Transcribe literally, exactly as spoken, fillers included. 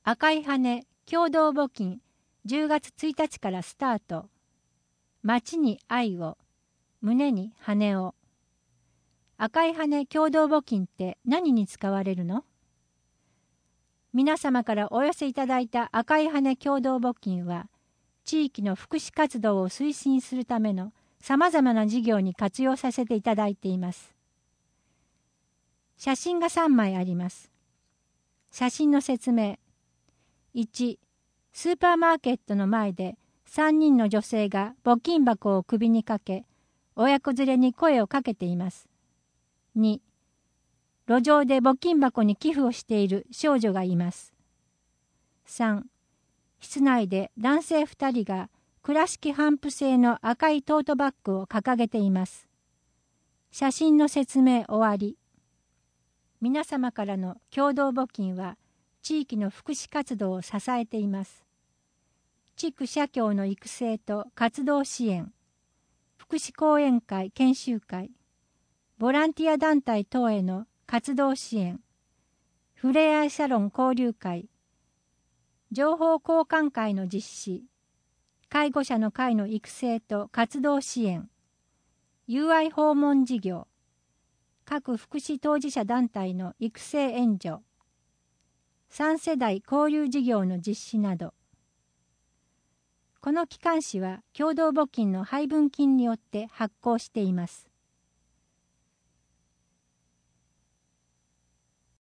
赤い羽共同募金じゅうがつついたちからスタート。街に愛を、胸に羽を。赤い羽共同募金って何に使われるの？皆様からお寄せいただいた赤い羽共同募金は、地域の福祉活動を推進するためのさまざまな事業に活用させていただいています。写真がさんまいあります。写真の説明。いち、スーパーマーケットの前でさんにんの女性が募金箱を首にかけ、親子連れに声をかけています。に、路上で募金箱に寄付をしている少女がいます。さん、室内で男性ふたりが倉敷帆布製の赤いトートバッグを掲げています。写真の説明終わり。皆様からの共同募金は地域の福祉活動を支えています。地区社協の育成と活動支援、福祉講演会研修会、ボランティア団体等への活動支援、ふれあいサロン交流会、情報交換会の実施、介護者の会の育成と活動支援、友愛訪問事業、各福祉当事者団体の育成援助、さん世代交流事業の実施など。この機関誌は共同募金の配分金によって発行しています。